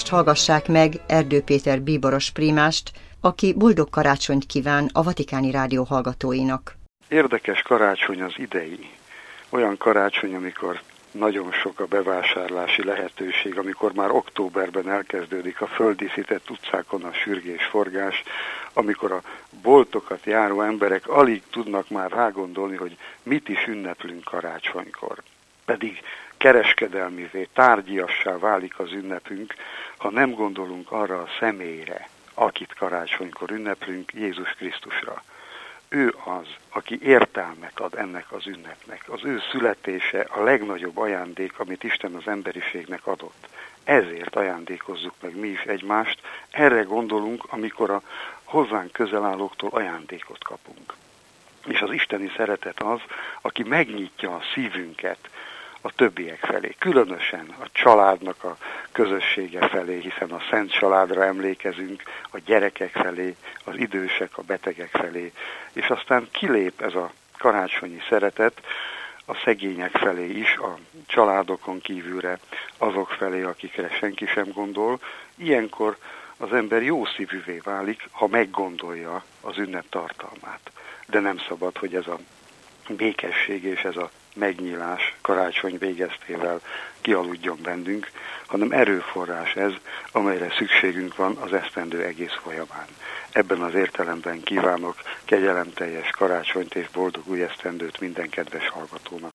most hallgassák meg Erdő Péter bíboros primást, aki boldog karácsonyt kíván a Vatikáni Rádió hallgatóinak. Érdekes karácsony az idei. Olyan karácsony, amikor nagyon sok a bevásárlási lehetőség, amikor már októberben elkezdődik a földíszített utcákon a sürgés-forgás, amikor a boltokat járó emberek alig tudnak már rágondolni, hogy mit is ünneplünk karácsonykor. Pedig kereskedelmivé, tárgyiassá válik az ünnepünk, ha nem gondolunk arra a személyre, akit karácsonykor ünneplünk, Jézus Krisztusra. Ő az, aki értelmet ad ennek az ünnepnek. Az ő születése a legnagyobb ajándék, amit Isten az emberiségnek adott. Ezért ajándékozzuk meg mi is egymást, erre gondolunk, amikor a hozzánk közel állóktól ajándékot kapunk. És az isteni szeretet az, aki megnyitja a szívünket a többiek felé, különösen a családnak a közössége felé, hiszen a Szent Családra emlékezünk, a gyerekek felé, az idősek, a betegek felé, és aztán kilép ez a karácsonyi szeretet a szegények felé is, a családokon kívülre, azok felé, akikre senki sem gondol. Ilyenkor az ember jó szívűvé válik, ha meggondolja az ünnep tartalmát. De nem szabad, hogy ez a békesség és ez a megnyílás karácsony végeztével kialudjon bennünk, hanem erőforrás ez, amelyre szükségünk van az esztendő egész folyamán. Ebben az értelemben kívánok kegyelemteljes karácsonyt és boldog új esztendőt minden kedves hallgatónak.